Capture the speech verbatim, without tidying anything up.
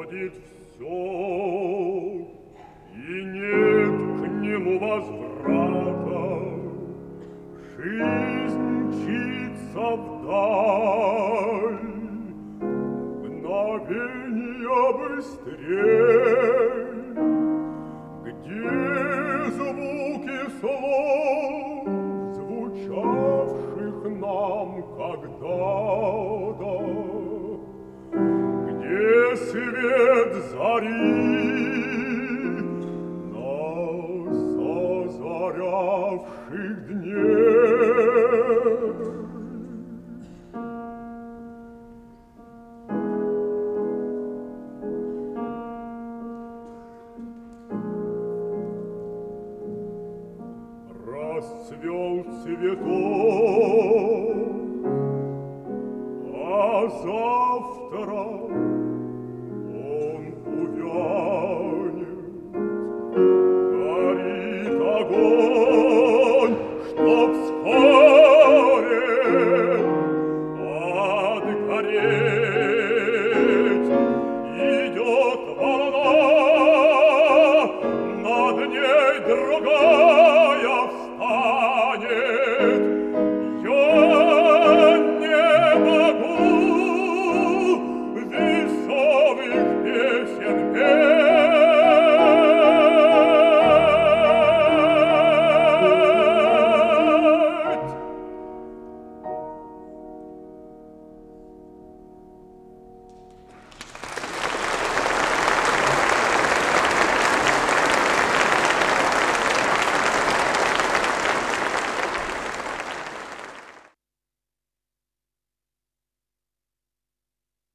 уходит все, и нет к нему возврата. Жизнь мчится вдаль, мгновенья быстрей, где звуки слов, звучавших нам когда-то, где свет зари, нас озарявших дней. Расцвел цветок, а завтра